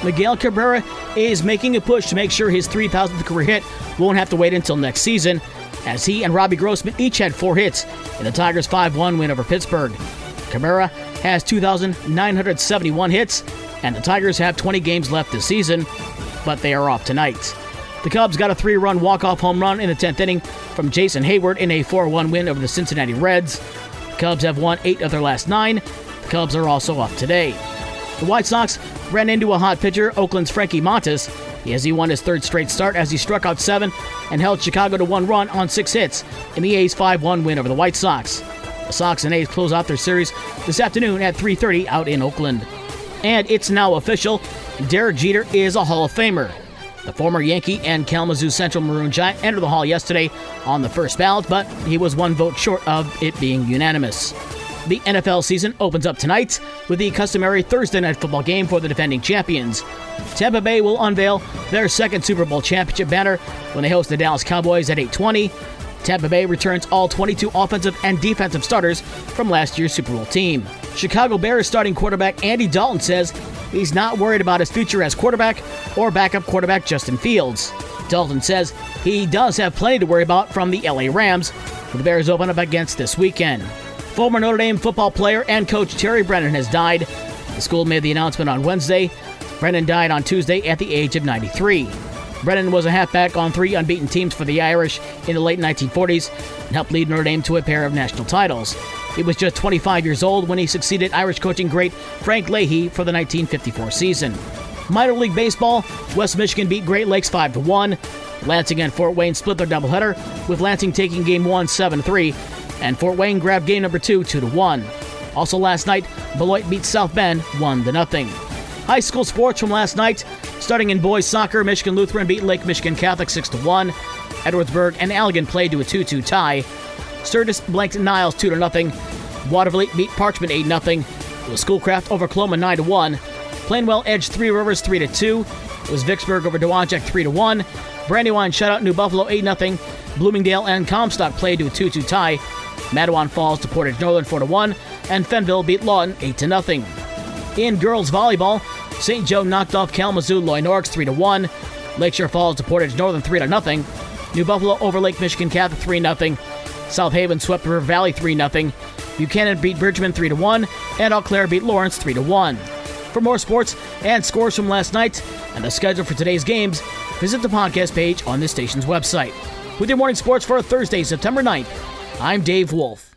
Miguel Cabrera is making a push to make sure his 3,000th career hit won't have to wait until next season, as he and Robbie Grossman each had 4 hits in the Tigers' 5-1 win over Pittsburgh. Cabrera has 2,971 hits, and the Tigers have 20 games left this season, but they are off tonight. The Cubs got a 3-run walk-off home run in the 10th inning from Jason Hayward in a 4-1 win over the Cincinnati Reds. The Cubs have won 8 of their last 9. The Cubs are also off today. The White Sox ran into a hot pitcher, Oakland's Frankie Montas, as he won his 3rd straight start as he struck out 7 and held Chicago to 1 run on 6 hits in the A's 5-1 win over the White Sox. The Sox and A's close out their series this afternoon at 3:30 out in Oakland. And it's now official, Derek Jeter is a Hall of Famer. The former Yankee and Kalamazoo Central Maroon Giant entered the Hall yesterday on the first ballot, but he was 1 vote short of it being unanimous. The NFL season opens up tonight with the customary Thursday night football game for the defending champions. Tampa Bay will unveil their 2nd Super Bowl championship banner when they host the Dallas Cowboys at 8:20. Tampa Bay returns all 22 offensive and defensive starters from last year's Super Bowl team. Chicago Bears starting quarterback Andy Dalton says he's not worried about his future as quarterback or backup quarterback Justin Fields. Dalton says he does have plenty to worry about from the LA Rams, who the Bears open up against this weekend. Former Notre Dame football player and coach Terry Brennan has died. The school made the announcement on Wednesday. Brennan died on Tuesday at the age of 93. Brennan was a halfback on 3 unbeaten teams for the Irish in the late 1940s and helped lead Notre Dame to a pair of national titles. He was just 25 years old when he succeeded Irish coaching great Frank Leahy for the 1954 season. Minor League Baseball, West Michigan beat Great Lakes 5-1. Lansing and Fort Wayne split their doubleheader, with Lansing taking Game 1 7-3, and Fort Wayne grabbed Game number 2 2-1. Also last night, Beloit beat South Bend 1-0. High school sports from last night. Starting in boys soccer, Michigan Lutheran beat Lake Michigan Catholic 6-1. Edwardsburg and Allegan played to a 2-2 tie. Sturgis blanked Niles 2-0. Watervliet beat Parchment 8-0. It was Schoolcraft over Cloma 9-1. Plainwell edged Three Rivers 3-2. It was Vicksburg over Dowagiac 3-1. Brandywine shut out New Buffalo 8-0. Bloomingdale and Comstock played to a 2-2 tie. Matawan falls to Portage Northern 4-1. And Fenville beat Lawton 8-0. In girls volleyball, St. Joe knocked off Kalamazoo Loy Norix 3-1. Lakeshore falls to Portage Northern 3-0. New Buffalo over Lake Michigan Catholic 3-0. South Haven swept River Valley 3-0. Buchanan beat Bridgman 3-1. And Eau Claire beat Lawrence 3-1. For more sports and scores from last night and the schedule for today's games, visit the podcast page on this station's website. With your morning sports for Thursday, September 9th, I'm Dave Wolf.